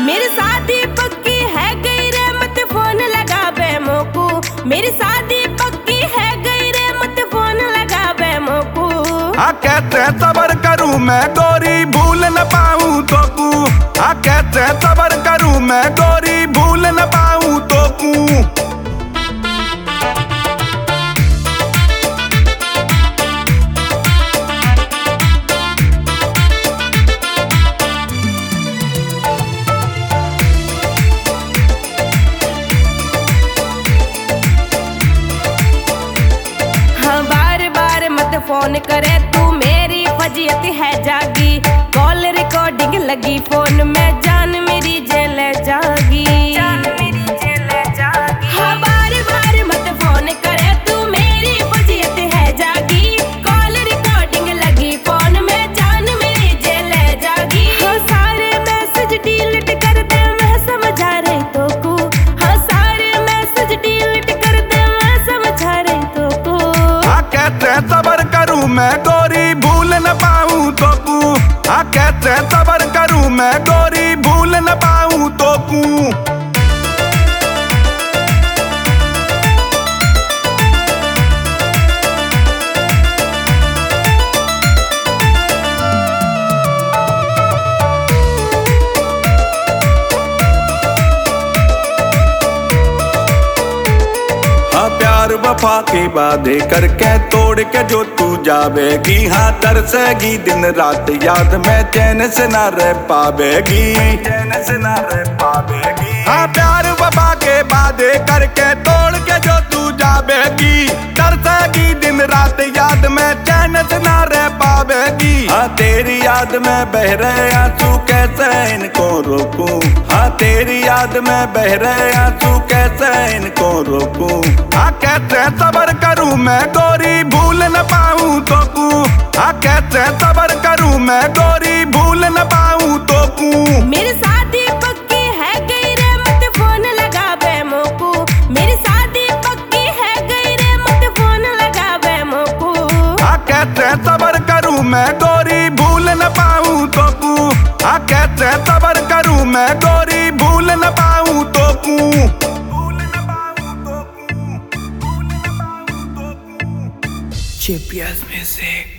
मेरी शादी पक्की है गई रे मत फोन लगा बे मोकू। मेरी शादी पक्की है गई रे मत फोन लगा बे मोकू। कैसे सबर करूं मैं गोरी भूल न पाऊं तो कू। कैसे सबर करूं मैं गोरी भूल न पाऊं तो कू। फोन करे तू मेरी फजीयत है जागी। कॉल रिकॉर्डिंग लगी फोन में जान मेरी जेल जागी। हाँ बार बार मत फोन करे तू मेरी फजीयत है जागी। कॉल रिकॉर्डिंग लगी फोन में जान मेरी जेल जागी। हाँ सारे मैसेज डिलीट कर दे मैं समझा रही तो को। हाँ सारे मैसेज डिलीट कर दे मैं समझा रही तो को। कैसे सबर करूं मैं गोरी भूल न पाऊं तो कू। कैसे सबर करूं मैं गोरी भूल न पाऊं तो कू। प्यार वफा के वादे करके तोड़ के जो तू जावेगी। हाँ तरसेगी दिन रात याद में चैन से ना रह पावेगी। चैन से ना रह पावेगी। हाँ प्यार वफा के वादे करके तोड़ के जो तू जावेगी। तरसेगी दिन रात याद में चैन से ना रह पावेगी। हाँ तेरी याद में बह रहे आंसू कैसे इनको रोकूं। हाँ तेरी याद में बह रहे आंसू कैसे इनको रोकूं। कैसे सबर करूं मैं गोरी भूल न पाऊं तो कू। कैसे सबर करूं मैं गोरी भूल न पाऊं तो कू। मेरी शादी पक्की है गई रे मत फोन लगा बे मोकू। मेरी शादी पक्की है गई रे मत फोन लगा बे मोकू। कैसे सबर करूं मैं गोरी भूल न पाऊं तो कू। कैसे सबर करूं मैं गोरी भूल न पाऊं तो कू। GPS Music।